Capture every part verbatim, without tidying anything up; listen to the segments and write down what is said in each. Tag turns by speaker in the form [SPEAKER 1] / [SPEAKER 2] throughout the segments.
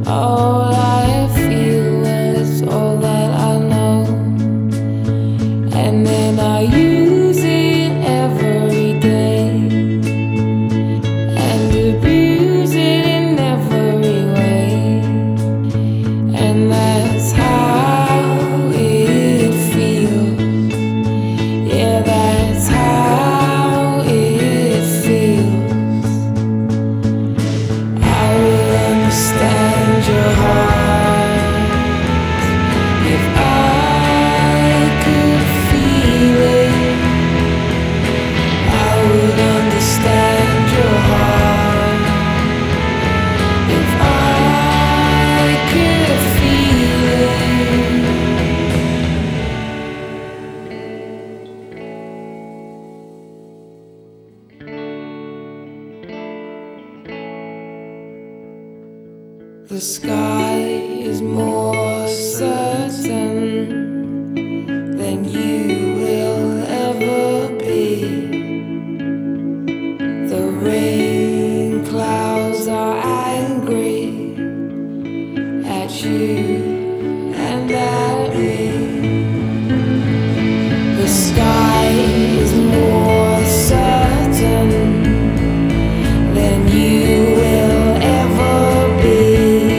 [SPEAKER 1] All I feel is all that I know, and then I use it every day and abuse it in every way, and that's how it feels. Yeah, that's how it feels. I will understand your heart if I could feel it. I would understand your heart if I could feel it. The sky is more certain than you will ever be. The rain clouds are angry at you and at me. The sky is more certain than you will ever be.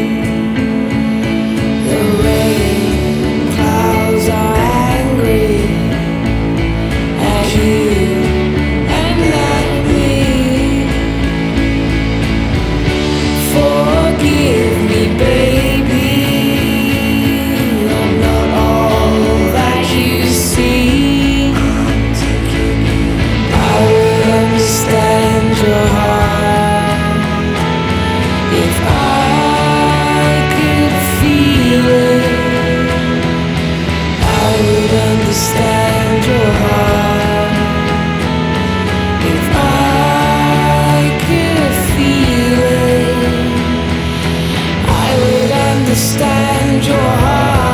[SPEAKER 1] Understand your heart if I could feel it. I would understand your heart.